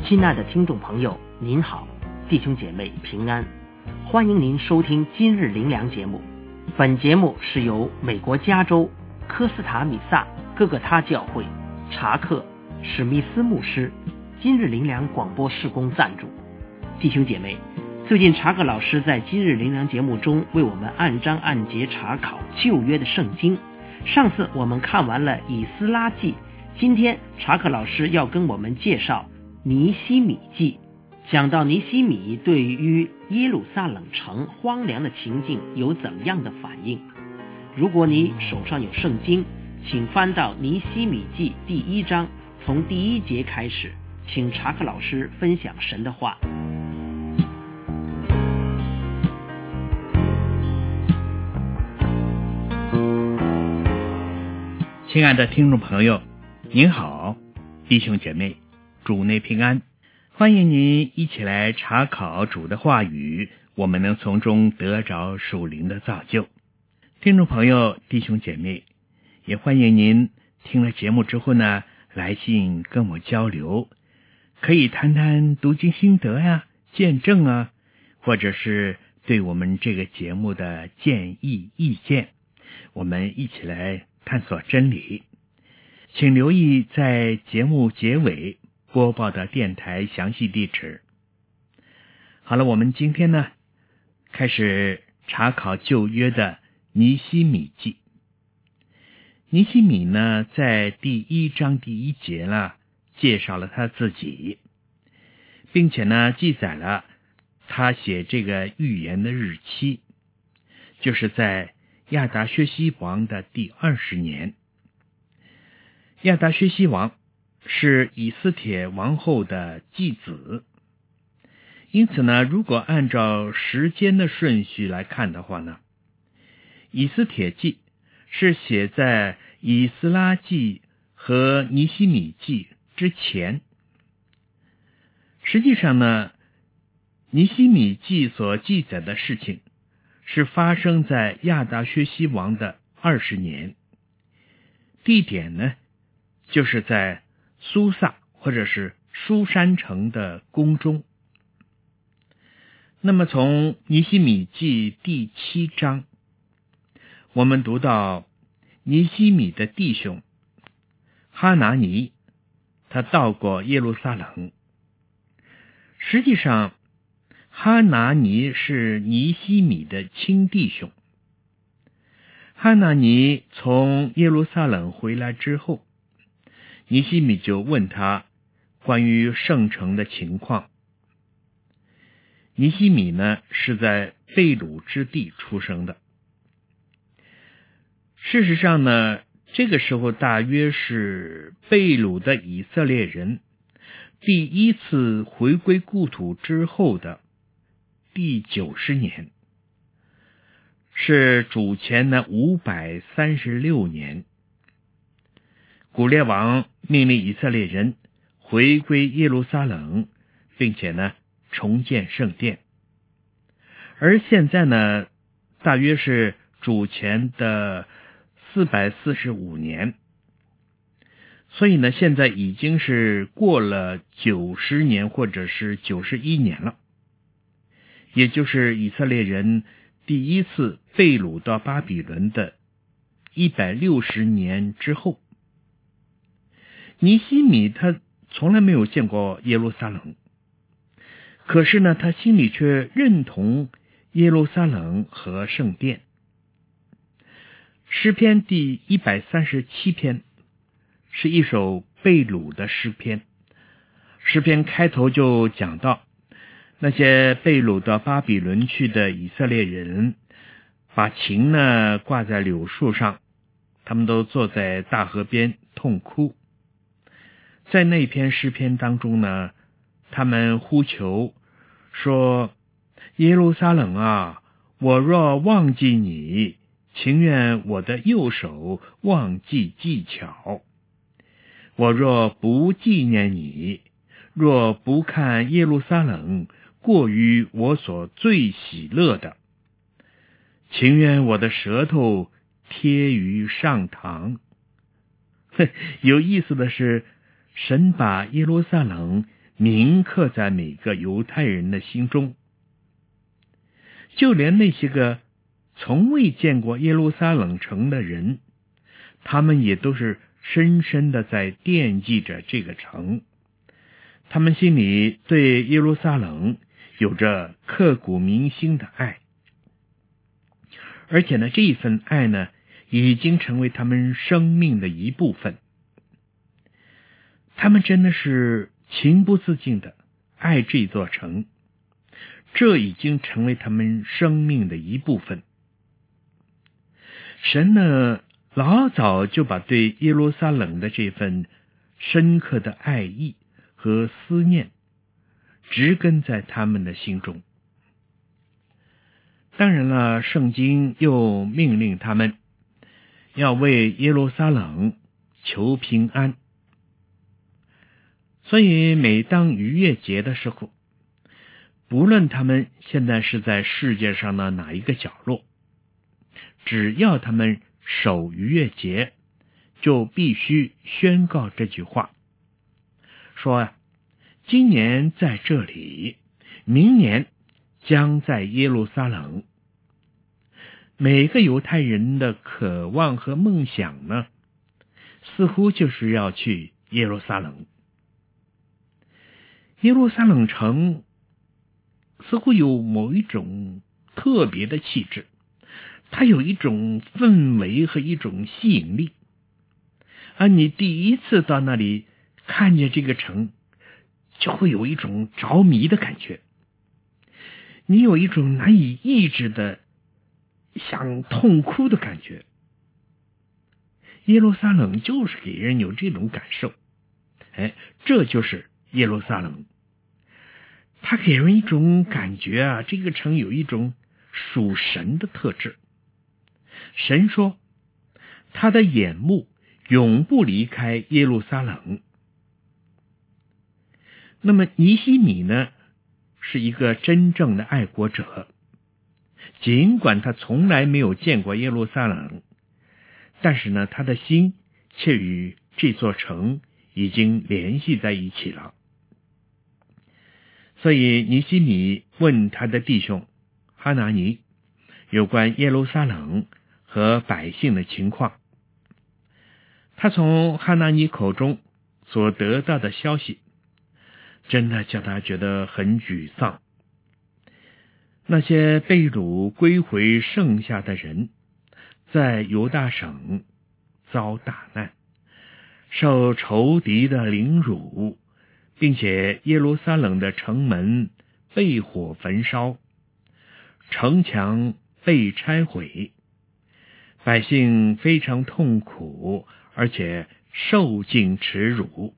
亲爱的听众朋友，您好，弟兄姐妹平安，欢迎您收听今日灵粮节目。本节目是由美国加州科斯塔米萨哥哥他教会查克史密斯牧师今日灵粮广播事工赞助。弟兄姐妹，最近查克老师在今日灵粮节目中为我们按章按节查考旧约的圣经。上次我们看完了以斯拉记，今天查克老师要跟我们介绍尼希米记。讲到尼希米对于耶路撒冷城荒凉的情境有怎样的反应。如果你手上有圣经，请翻到尼希米记第1章，从第1节开始，请查克老师分享神的话。 亲爱的听众朋友，您好，弟兄姐妹，主内平安，欢迎您一起来查考主的话语，我们能从中得着属灵的造就。听众朋友，弟兄姐妹，也欢迎您听了节目之后呢，来信跟我交流，可以谈谈读经心得呀、见证啊，或者是对我们这个节目的建议意见，我们一起来探索真理。请留意在节目结尾播报的电台详细地址。好了，我们今天呢开始查考旧约的尼希米记。尼希米呢在第1章第1节介绍了他自己，并且呢记载了他写这个预言的日期，就是在亚达薛西王的第20年。亚达薛西王是以斯帖王后的继子，因此呢，如果按照时间的顺序来看的话呢，以斯帖记是写在以斯拉记和尼希米记之前。实际上呢，尼希米记所记载的事情是发生在亚达薛西王的20年，地点呢就是在苏萨或者是书珊城的宫中。那么从尼希米记第7章，我们读到尼希米的弟兄哈拿尼，他到过耶路撒冷。实际上哈拿尼是尼希米的亲弟兄。哈拿尼从耶路撒冷回来之后，尼希米就问他关于圣城的情况。尼希米呢是在被掳之地出生的。事实上呢，这个时候大约是被掳的以色列人第一次回归故土之后的第90年，是主前的536年。古列王命令以色列人回归耶路撒冷，并且呢重建圣殿。而现在呢，大约是主前的445年，所以呢现在已经是过了90年或者是91年了，也就是以色列人第一次被掳到巴比伦的160年之后。尼希米他从来没有见过耶路撒冷，可是呢他心里却认同耶路撒冷和圣殿。诗篇第137篇是一首被掳的诗篇。诗篇开头就讲到，那些被掳到巴比伦去的以色列人把琴呢挂在柳树上，他们都坐在大河边痛哭。在那篇诗篇当中呢，他们呼求说，耶路撒冷啊，我若忘记你，情愿我的右手忘记技巧。我若不纪念你，若不看耶路撒冷过于我所最喜乐的，情愿我的舌头贴于上膛。有意思的是，神把耶路撒冷铭刻在每个犹太人的心中。就连那些个从未见过耶路撒冷城的人，他们也都是深深的在惦记着这个城，他们心里对耶路撒冷有着刻骨铭心的爱，而且呢，这一份爱呢，已经成为他们生命的一部分。他们真的是情不自禁的爱这座城，这已经成为他们生命的一部分。神呢，老早就把对耶路撒冷的这份深刻的爱意和思念植根在他们的心中。当然了，圣经又命令他们要为耶路撒冷求平安。所以每当逾越节的时候，不论他们现在是在世界上的哪一个角落，只要他们守逾越节，就必须宣告这句话，说今年在这里，明年将在耶路撒冷。每个犹太人的渴望和梦想呢，似乎就是要去耶路撒冷。耶路撒冷城似乎有某一种特别的气质，它有一种氛围和一种吸引力。你第一次到那里看见这个城，就会有一种着迷的感觉，你有一种难以抑制的想痛哭的感觉。耶路撒冷就是给人有这种感受，这就是耶路撒冷。它给人一种感觉这个城有一种属神的特质。神说他的眼目永不离开耶路撒冷。那么尼希米呢，是一个真正的爱国者，尽管他从来没有见过耶路撒冷，但是呢，他的心却与这座城已经联系在一起了。所以尼希米问他的弟兄哈拿尼有关耶路撒冷和百姓的情况。他从哈拿尼口中所得到的消息，真的叫他觉得很沮丧。那些被掳归回剩下的人，在犹大省遭大难，受仇敌的凌辱，并且耶路撒冷的城门被火焚烧，城墙被拆毁，百姓非常痛苦，而且受尽耻辱。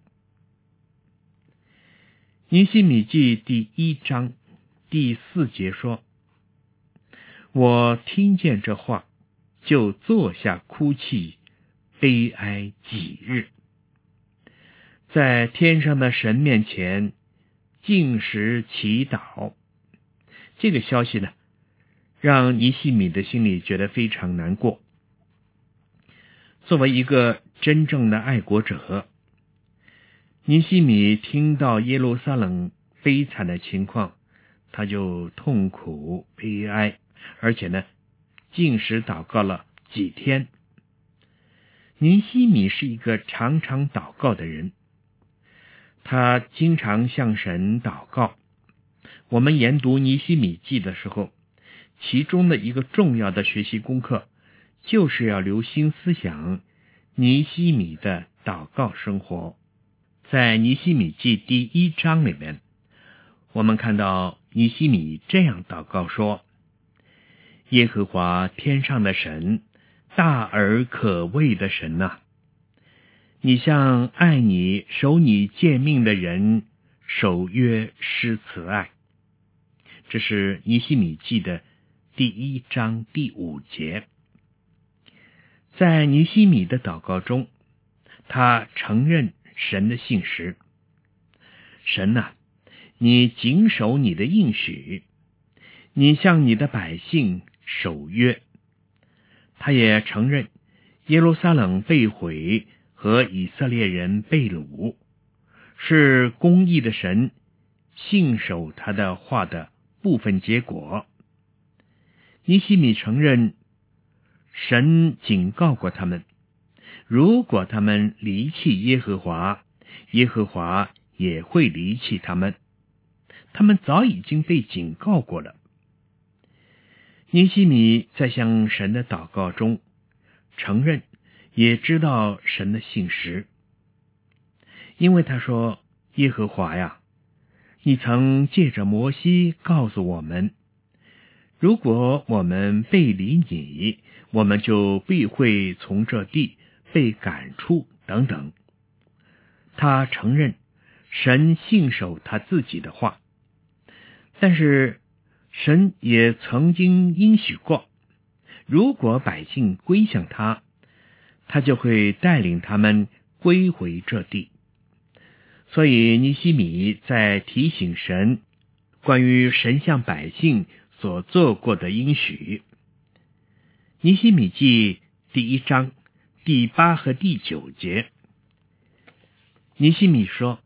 尼希米记第1章第4节说，我听见这话，就坐下哭泣，悲哀几日，在天上的神面前禁食祈祷。这个消息呢，让尼希米的心里觉得非常难过。作为一个真正的爱国者，尼希米听到耶路撒冷悲惨的情况，他就痛苦悲哀，而且呢，禁食祷告了几天。尼希米是一个常常祷告的人，他经常向神祷告。我们研读尼希米记的时候，其中的一个重要的学习功课，就是要留心思想尼希米的祷告生活。在尼希米记第1章里面，我们看到尼希米这样祷告说，耶和华天上的神，大而可畏的神啊，你向爱你守你诫命的人守约施慈爱。这是尼希米记的第1章第5节。在尼希米的祷告中，他承认神的信实。神啊，你谨守你的应许，你向你的百姓守约。他也承认耶路撒冷被毁和以色列人被掳， 是公义的神信守他的话的部分结果。尼希米承认神警告过他们，如果他们离弃耶和华，耶和华也会离弃他们。他们早已经被警告过了。尼希米在向神的祷告中承认，也知道神的信实，因为他说：耶和华呀，你曾借着摩西告诉我们，如果我们背离你，我们就必会从这地被赶出等等。他承认神信守他自己的话，但是神也曾经应许过，如果百姓归向他，他就会带领他们归回这地。所以尼希米在提醒神关于神向百姓所做过的应许。尼希米记第1章第8和第9节，尼希米说：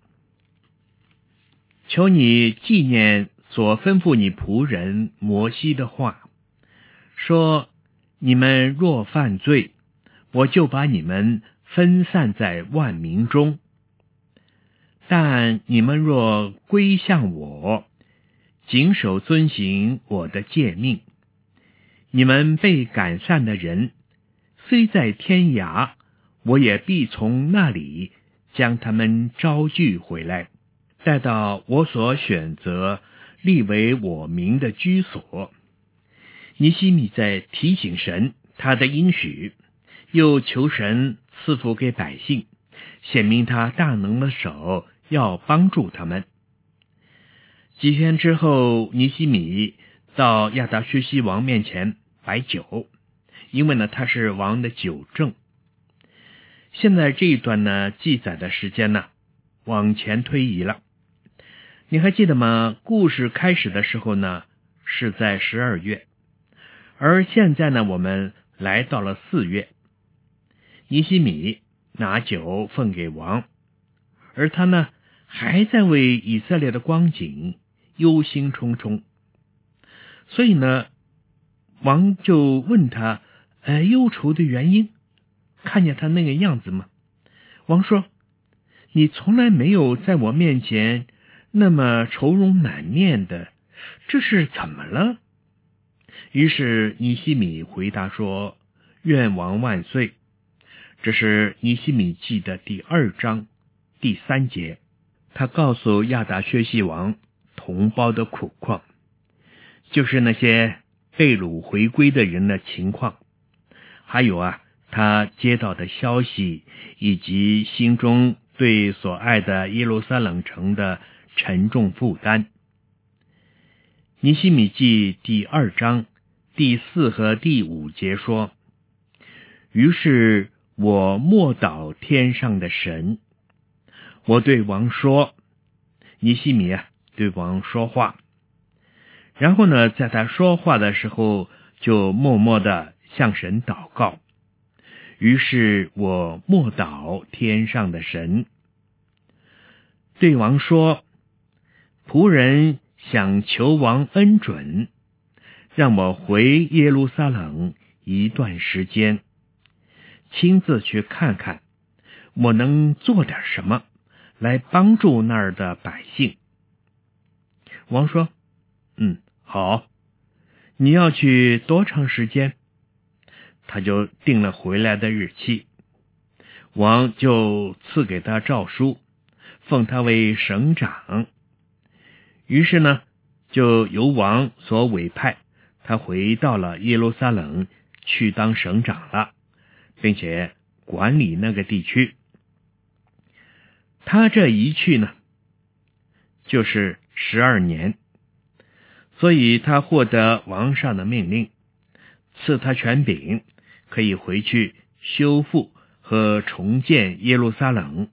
求你纪念所吩咐你仆人摩西的话，说你们若犯罪，我就把你们分散在万民中，但你们若归向我，谨守遵行我的诫命，你们被赶散的人虽在天涯，我也必从那里将他们招聚回来，带到我所选择立为我名的居所。尼希米在提醒神他的应许，又求神赐福给百姓，显明他大能的手要帮助他们。几天之后，尼希米到亚达薛西王面前摆酒，因为他是王的酒政。现在这一段记载的时间往前推移了。你还记得吗？故事开始的时候是在12月，而现在我们来到了4月。尼希米拿酒奉给王，而他还在为以色列的光景忧心忡忡。所以王就问他忧愁的原因，看见他那个样子吗？王说：你从来没有在我面前那么愁容满面的，这是怎么了？于是尼希米回答说：愿王万岁。这是尼希米记的第2章第3节。他告诉亚达薛西王同胞的苦况，就是那些被掳回归的人的情况，还有他接到的消息，以及心中对所爱的耶路撒冷城的沉重负担。尼希米记第2章第4和第5节说：于是我默祷天上的神，我对王说，尼希米对王说话，然后在他说话的时候就默默地向神祷告。于是我默祷天上的神，对王说，仆人想求王恩准，让我回耶路撒冷一段时间，亲自去看看我能做点什么来帮助那儿的百姓。王说：好，你要去多长时间？他就定了回来的日期。王就赐给他诏书，奉他为省长。于是就由王所委派，他回到了耶路撒冷去当省长了，并且管理那个地区。他这一去就是12年，所以他获得王上的命令，赐他权柄，可以回去修复和重建耶路撒冷。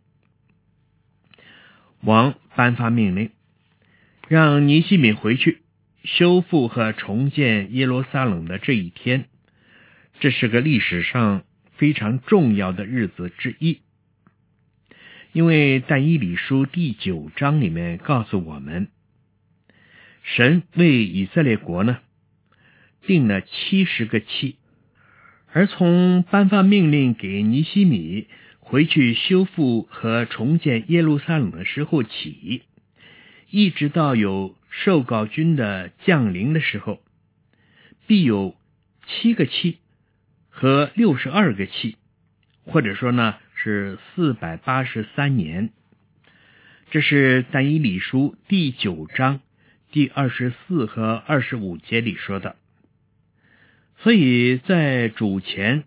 王颁发命令，让尼希米回去修复和重建耶路撒冷的这一天，这是个历史上非常重要的日子之一。 因为但以理书第9章里面告诉我们，神为以色列国呢定了70个期，而从颁发命令给尼希米回去修复和重建耶路撒冷的时候起，一直到有受膏军的降临的时候，必有7个期和62个期，或者说呢是483年。这是但以理书第9章第24和25节里说的。所以在主前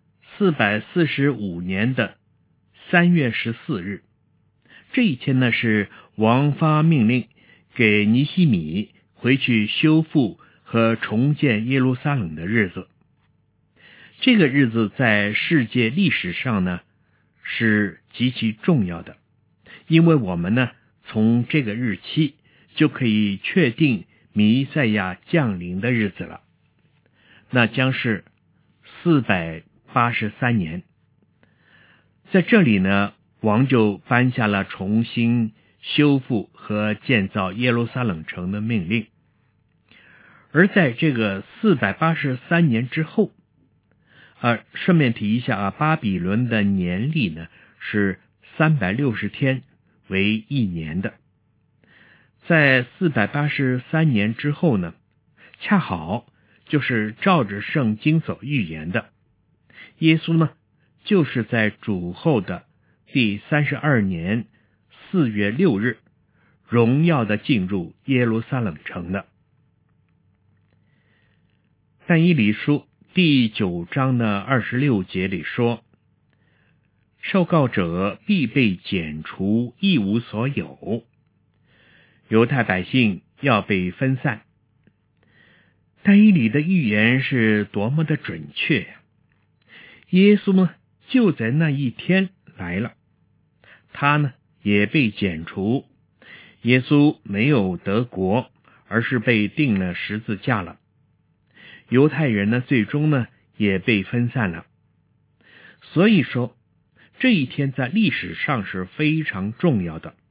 445年的3月14日，这一天呢是王发命令给尼希米回去修复和重建耶路撒冷的日子。这个日子在世界历史上呢是极其重要的，因为我们呢从这个日期就可以确定弥赛亚降临的日子了，那将是483年。在这里呢，王就颁下了重新修复和建造耶路撒冷城的命令。而在这个483年之后，顺便提一下巴比伦的年历呢是360天为一年的。在483年之后呢，恰好就是照着圣经所预言的，耶稣呢就是在主后的第32年4月6日荣耀的进入耶路撒冷城的。但以理书第9章的26节里说，受膏者必被剪除，一无所有，犹太百姓要被分散。但以理的预言是多么的准确呀！耶稣呢就在那一天来了，他呢也被剪除。耶稣没有得国，而是被钉了十字架了。犹太人呢最终呢也被分散了。所以说这一天在历史上是非常重要的。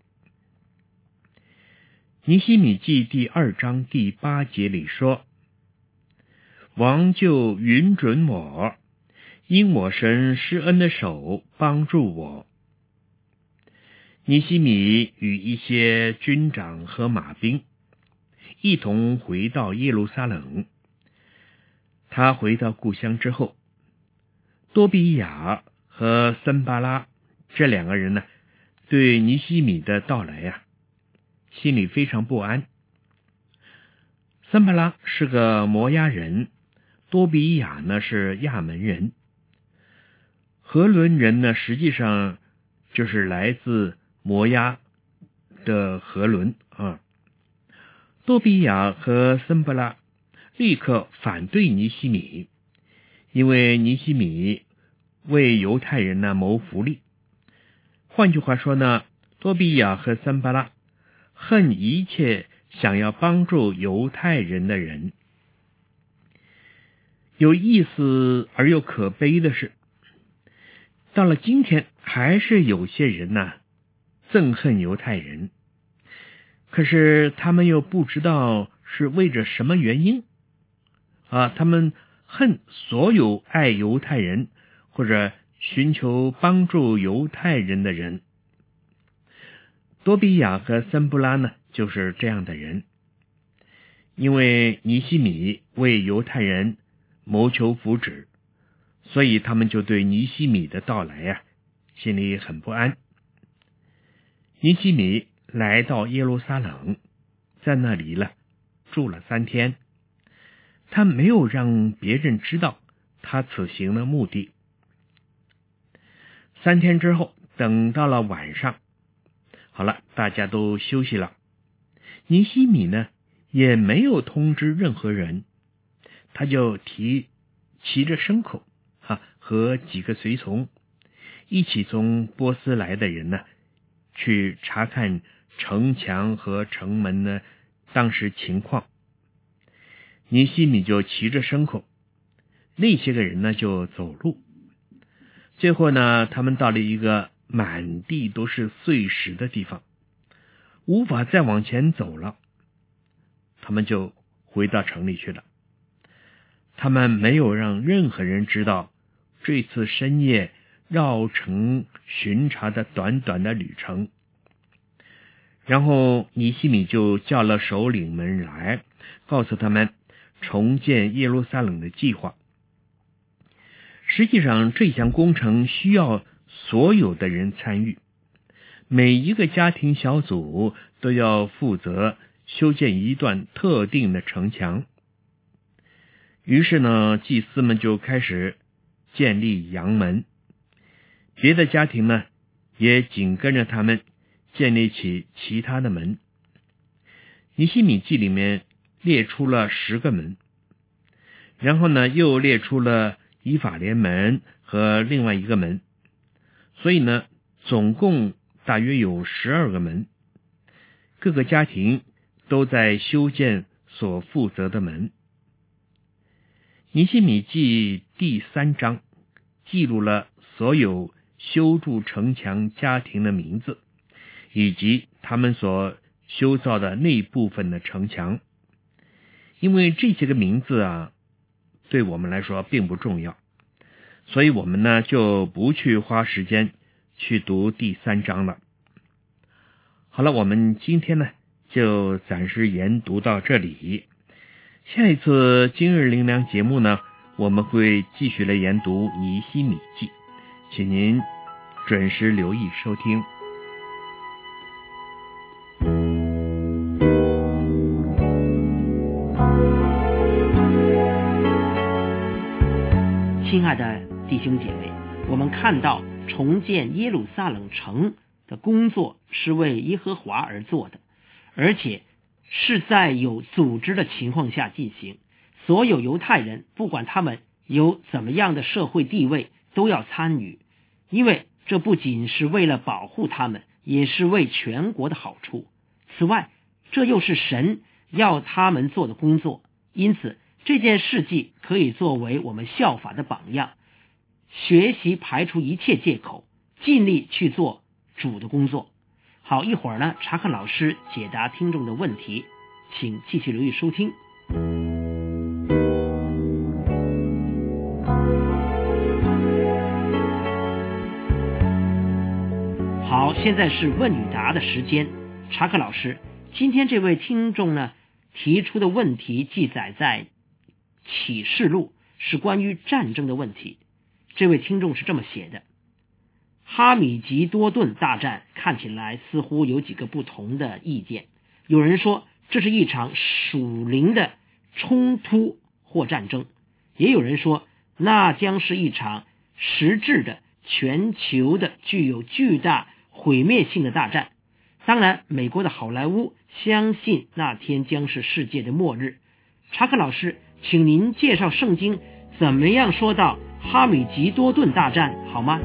尼希米记第2章第8节里说，王就允准我，因我神施恩的手帮助我。尼希米与一些军长和马兵一同回到耶路撒冷。他回到故乡之后，多比亚和森巴拉这2个人呢，对尼希米的到来心里非常不安。森巴拉是个摩押人，多比亚呢是亚门人。何伦人呢实际上就是来自摩押的何伦多比亚和森巴拉立刻反对尼希米，因为尼希米为犹太人呢谋福利。换句话说呢，多比亚和森巴拉恨一切想要帮助犹太人的人。有意思而又可悲的是，到了今天还是有些人憎恨犹太人，可是他们又不知道是为着什么原因他们恨所有爱犹太人或者寻求帮助犹太人的人。多比亚和森布拉呢就是这样的人。因为尼希米为犹太人谋求福祉，所以他们就对尼希米的到来心里很不安。尼希米来到耶路撒冷，在那里住了3天。他没有让别人知道他此行的目的。3天之后，等到了晚上，好了，大家都休息了。尼希米呢也没有通知任何人，他就骑着牲口和几个随从一起从波斯来的人去查看城墙和城门呢当时情况。尼希米就骑着牲口，那些个人呢就走路。最后呢，他们到了一个满地都是碎石的地方，无法再往前走了。他们就回到城里去了。他们没有让任何人知道这次深夜绕城巡查的短短的旅程。然后尼希米就叫了首领们来，告诉他们重建耶路撒冷的计划。实际上，这项工程需要所有的人参与，每一个家庭小组都要负责修建一段特定的城墙。于是呢，祭司们就开始建立阳门，别的家庭呢也紧跟着他们建立起其他的门。尼希米记里面列出了10个门，然后呢又列出了以法莲门和另外一个门，所以呢总共大约有12个门，各个家庭都在修建所负责的门。尼希米记第3章记录了所有修筑城墙家庭的名字，以及他们所修造的那部分的城墙。因为这些个名字啊，对我们来说并不重要，所以我们呢就不去花时间去读第3章了。好了，我们今天呢就暂时研读到这里。下一次今日灵粮节目呢，我们会继续来研读尼希米记，请您准时留意收听。 亲爱的弟兄姐妹，我们看到重建耶路撒冷城的工作是为耶和华而做的，而且是在有组织的情况下进行。所有犹太人，不管他们有怎么样的社会地位，都要参与，因为这不仅是为了保护他们，也是为全国的好处。此外，这又是神要他们做的工作，因此这件事迹可以作为我们效法的榜样，学习排除一切借口，尽力去做主的工作。好，一会儿呢，查克老师解答听众的问题，请继续留意收听。好，现在是问与答的时间。查克老师，今天这位听众呢提出的问题记载在启示录，是关于战争的问题。这位听众是这么写的：哈米吉多顿大战看起来似乎有几个不同的意见。有人说这是一场属灵的冲突或战争，也有人说那将是一场实质的全球的具有巨大毁灭性的大战。当然，美国的好莱坞相信那天将是世界的末日。查克老师，请您介绍圣经怎么样说到哈米吉多顿大战好吗？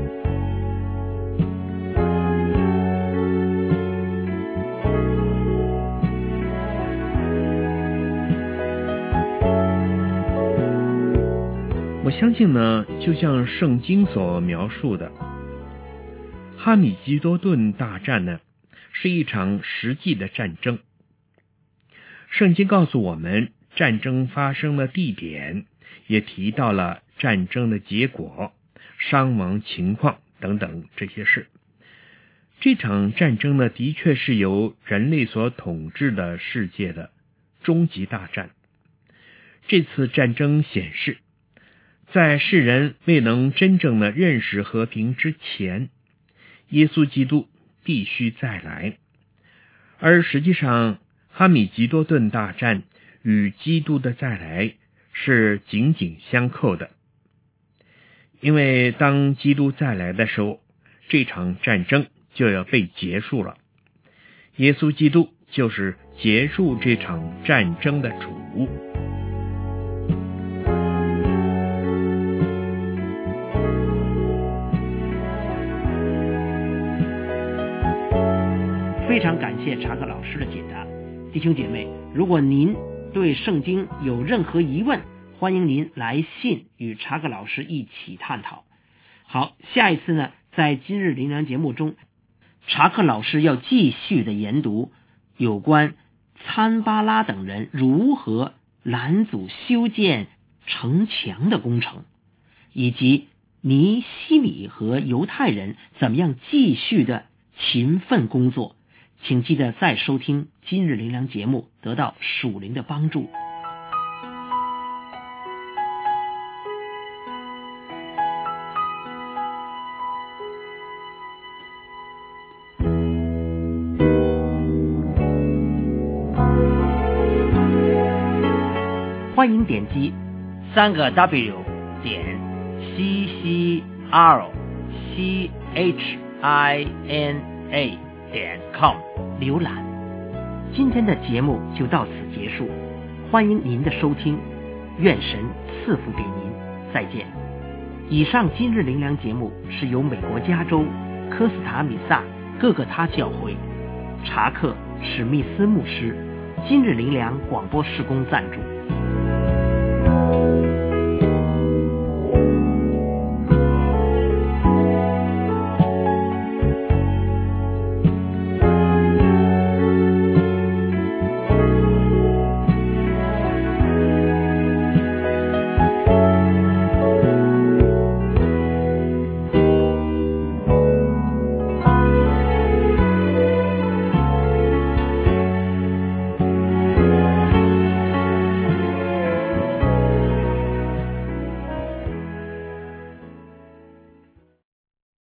我相信呢，就像圣经所描述的，哈米吉多顿大战呢是一场实际的战争。圣经告诉我们战争发生的地点，也提到了战争的结果、伤亡情况等等这些事。这场战争呢，的确是由人类所统治的世界的终极大战。这次战争显示，在世人未能真正的认识和平之前，耶稣基督必须再来。而实际上，哈米吉多顿大战与基督的再来是紧紧相扣的。因为当基督再来的时候，这场战争就要被结束了。耶稣基督就是结束这场战争的主。 非常感谢查克老师的解答。弟兄姐妹，如果您对圣经有任何疑问，欢迎您来信与查克老师一起探讨。好，下一次呢， 在今日灵粮节目中，查克老师要继续的研读有关参巴拉等人如何拦阻修建城墙的工程，以及尼希米和犹太人怎么样继续的勤奋工作。请记得再收听今日灵粮节目，得到属灵的帮助。欢迎点击3W 点 CCRCHINA 点 com 浏览。今天的节目就到此结束，欢迎您的收听，愿神赐福给您，再见。以上今日灵粮节目是由美国加州科斯塔米萨各个他教会查克史密斯牧师今日灵粮广播事工赞助。